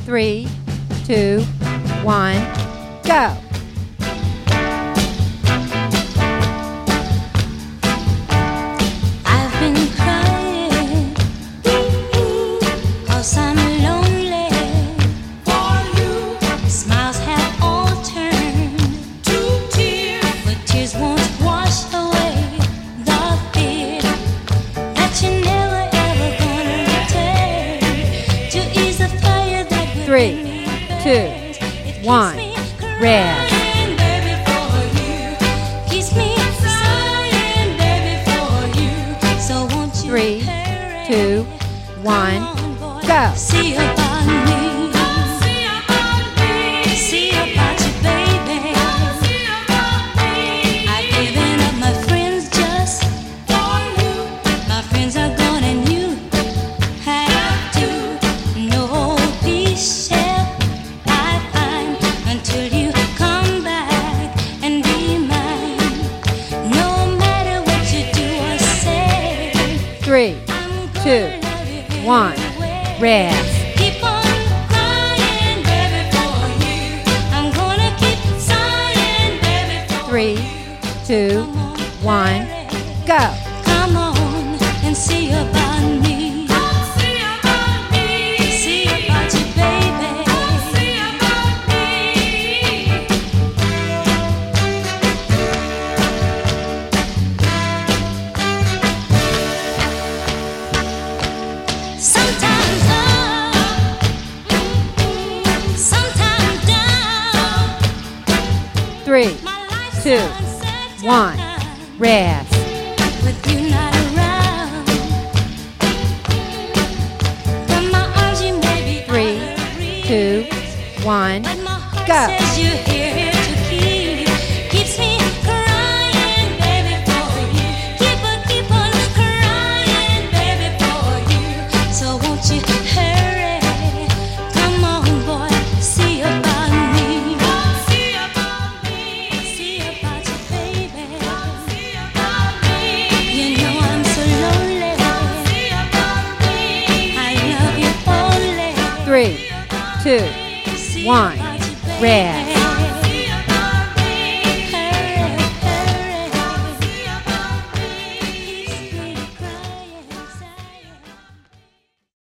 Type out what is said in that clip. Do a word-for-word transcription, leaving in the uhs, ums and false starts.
Three, two, one, go. I've been crying, cause I'm lonely. For you, smiles have all turned to tears, but tears won't wash away the fear that you're never ever gonna return to ease the fire that will Three, two, one, red. Three, two, one, go. See about me. See about me. See about you, baby. See about me. I've given up my friends just for you. My friends are gone and you have to. No peace shall I find until you come back and be mine. No matter what you do or say. Three, two, one, red. Keep on crying, baby, for you. I'm gonna keep sighing, baby, for Three, two, one, go. Come on and see about me. See about me. See about you, baby. See about me. Sometimes up, sometimes down. Three, My life's two, upside one, down. red. With you not around, from my arms you may be Three, out of reach. two, one, But my heart go. says you're here to keep. Keeps me crying, baby, for you. Keep on, keep on crying, baby, for you. So won't you hurry? Come on, boy, see about me. See about me. See about you, baby. See about me. You know I'm so lonely. See about me. I love you only. Three, two, one, red.